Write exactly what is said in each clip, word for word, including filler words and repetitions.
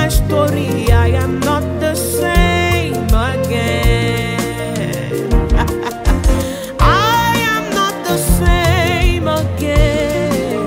my story. I am not the same again. I am not the same again.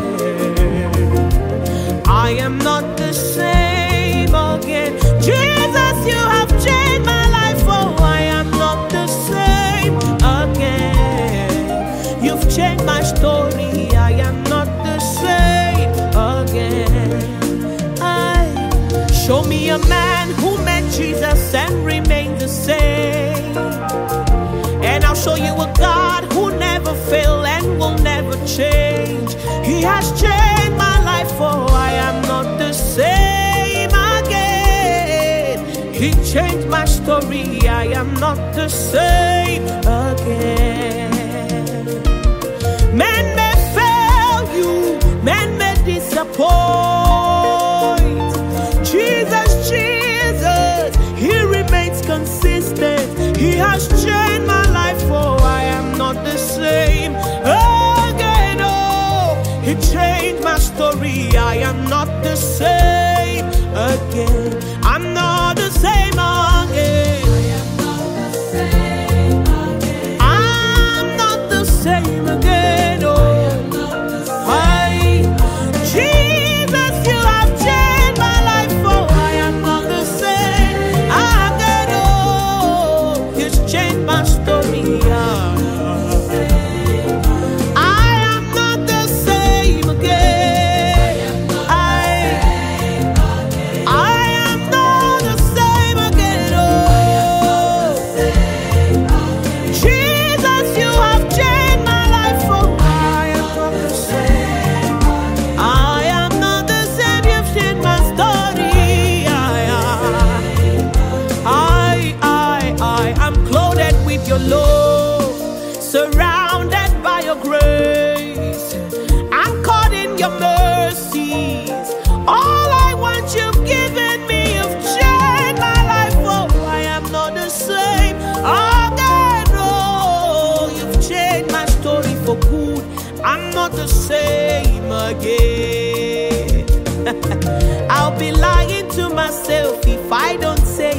I am not the same again. Jesus, you have changed my life. Oh, I am not the same again. You've changed my story. I am not the same again. I show me a man who met Jesus and remained the same. And I'll show you a God who never failed and will never change. He has changed my life. Oh, I am not the same again. He changed my story. I am not the same again. Men may fail you, men may disappoint. Jesus, Jesus, He remains consistent. He has changed my life. Oh, I am not the same again. Oh, He changed my story. I am not the same again. I'm not the same again. I'm not the same again. Oh, I, Jesus, you have changed my life. Oh, I am not the same again. Oh, He's changed my story. Yeah. I am not the same again. I, I am not the same again. Oh, Jesus, you have changed my life. Oh, I am not the same. I am not the same. You've changed my story. I, I, I, I am clothed with your love, surrounded by your grace. I'm caught in your mercies. All I want, you've given me. You've changed my life. Oh, I am not the same again. Oh, you've changed my story for good. I'm not the same again. I'll be lying to myself if I don't say